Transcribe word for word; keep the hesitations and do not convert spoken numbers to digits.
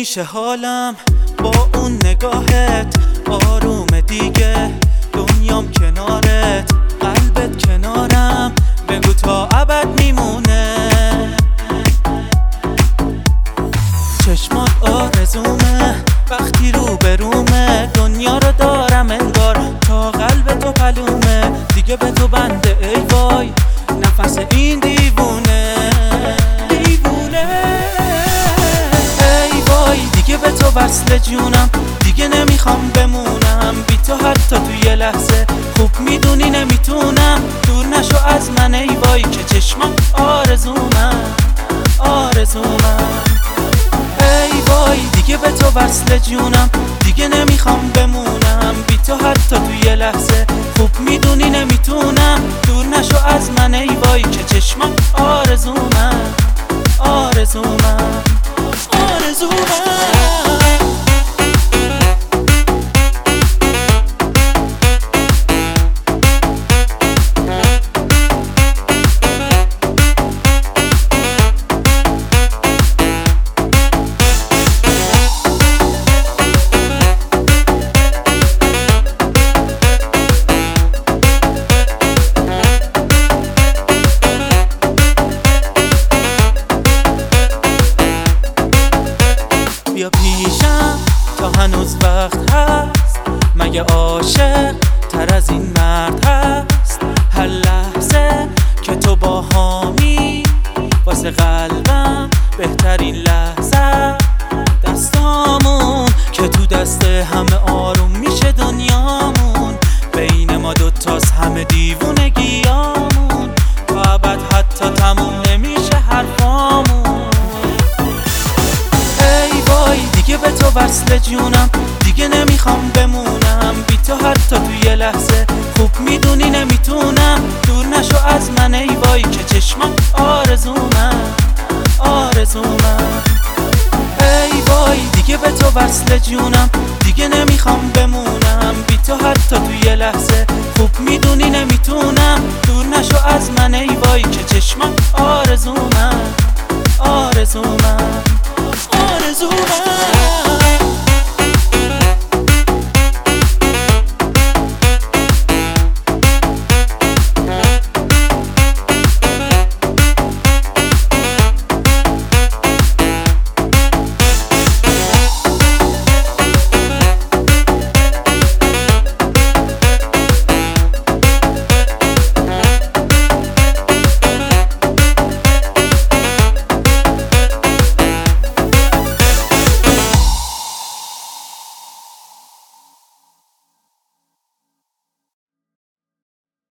نمیشه حالم با اون نگاهت آروم دیگه، دنیام کنارت قلبت کنارم، بگو تا ابد میمونه. چشمات آرزومه وقتی رو برومه، دنیا رو دارم انگار تا قلب تو پلومه، دیگه به تو بنده ای وای نفس این دیوونه دیوونه. ای وای دیگه به تو وصل جونم، دیگه نمیخوام بمونم بی تو حتی تو یه لحظه، خوب میدونی نمیتونم دور نشو از من ای وای که چشمم آرزومم آرزومم. ای وای دیگه به تو وصل جونم، دیگه نمیخوام بمونم بی تو حتی تو یه لحظه، خوب میدونی نمیتونم دور نشو از من ای وای که چشمم آرزومم آرزومم آرزومم. بیا پیشم تا هنوز وقت هست، مگه عاشق تر از این مرد هست؟ هر لحظه که تو با هامی واسه قلبم بهترین لحظه، دستامون که تو دست همه آروم میشه دنیامون، بین ما دوتاست همه دیوونگیامون، تا ابد حتی تموم نمیشه حرفامون. دیگه به تو وصل جونم، دیگه نمیخوام بمونم بی تو حتی تو یه لحظه، خوب میدونی نمیتونم دور نشو از من ای وای که چشمم آرزومم آرزومم. ای وای دیگه به تو وصل جونم، دیگه نمیخوام بمونم بی تو حتی تو یه لحظه، خوب میدونی نمیتونم دور نشو از من ای وای که چشمم آرزومم آرزومم آرزومم.